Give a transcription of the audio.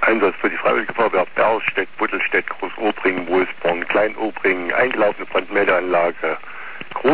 Einsatz für die Freiwillige Feuerwehr Berlstedt, Buttelstedt, Groß-Obringen, Wolfsborn, Klein-Obringen, eingelaufene Brandmeldeanlage,